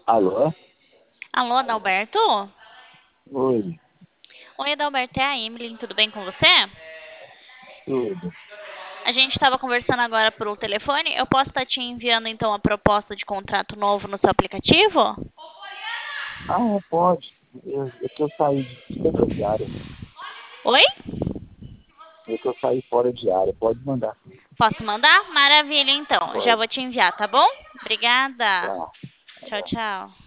Alô? Alô, Adalberto? Oi, Oi, Adalberto, é a Emily, tudo bem com você? tudo. A gente estava conversando agora por telefone. Eu posso estar te enviando então a proposta de contrato novo no seu aplicativo? Pode. Eu saí dentro de área. Oi? Eu saí fora de área. Pode mandar. Posso mandar? Maravilha, então. Já Pode. vou te enviar, tá bom? Obrigada. Tá. Tchau, tchau.